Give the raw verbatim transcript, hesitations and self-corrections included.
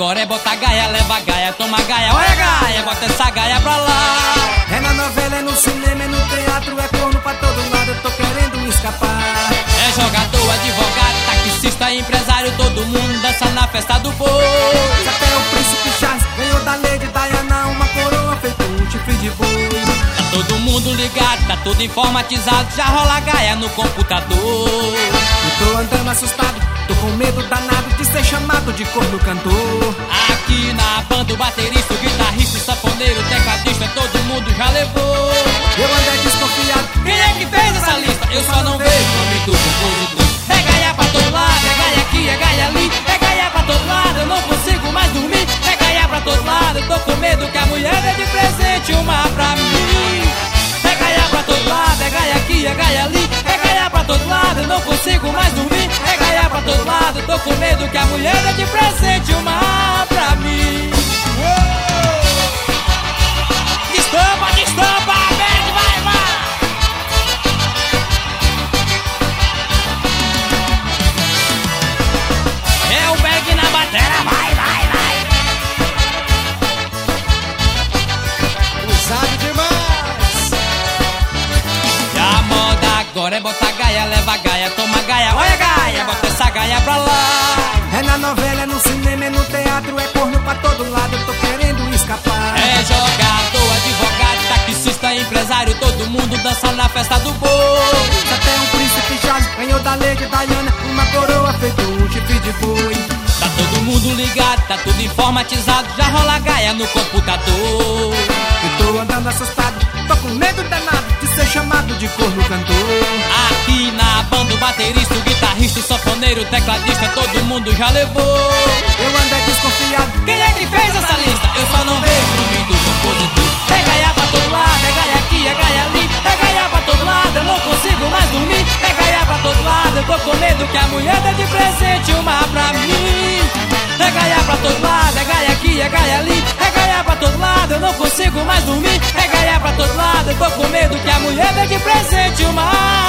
agora é botar gaia, leva gaia, toma gaia, olha gaia, bota essa gaia pra lá. É na novela, é no cinema, é no teatro, é corno pra todo lado, eu tô querendo escapar. É jogador, advogado, taxista, empresário, todo mundo dança na festa do boi. Até o príncipe Charles ganhou da Lady Diana uma coroa feito um chifre de boi. Tá todo mundo ligado, tá tudo informatizado, já rola gaia no computador. Eu tô andando assustado, tô com medo danado de ser chamado de corno cantor. Aqui na banda o baterista, o guitarrista, o sanfoneiro, o tecladista, todo mundo já levou. Eu andei desconfiado, Quem é que fez essa lista? Eu só não vejo o nome do compositor. É gaia pra todo lado, é gaia aqui, é gaia ali, é gaia pra todo lado, eu não consigo mais dormir. É gaia pra todo lado, eu tô com medo que a mulher dê de presente uma pra mim. É gaia pra todo lado, é gaia aqui, é gaia ali, é gaia pra todo lado, eu não consigo mais dormir. É gaia pra todo lado, eu tô com medo que a mulher dê de presente uma pra mim. Destampa, destampa, vem, vai, vai! É o bag na batera, vai, vai, vai! usado demais. E a moda agora é botar gaia, leva gaia, toma gaia, olha gaia, bota essa gaia pra lá. É na novela, é no cinema, é no teatro, é corno pra todo lado, eu tô querendo escapar. É jogador, advogado, taxista, empresário, todo mundo dança na festa do boi. Até um príncipe Charles ganhou da Lady Diana uma coroa feito um chifre de boi. Tá todo mundo ligado, tá tudo informatizado, já rola gaia no computador. Eu tô andando assustado, tô com medo danado de ser chamado de corno cantor. Aqui na banda o baterista, o guitarrista, o sanfoneiro, o tecladista, todo mundo já levou. Eu andei desconfiado, Quem é que fez essa lista? Eu só não vejo o nome do compositor. É gaia pra todo lado, é gaia aqui, é gaia ali, é gaia pra todo lado, eu não consigo mais dormir. É gaia pra todo lado, eu tô com medo que a mulher dê de presente uma pra mim. É gaia pra todo lado, é gaia aqui, é gaia ali, é gaia pra todo lado, eu não consigo mais dormir. É gaia pra todo lado, eu tô com medo que a mulher dê de presente uma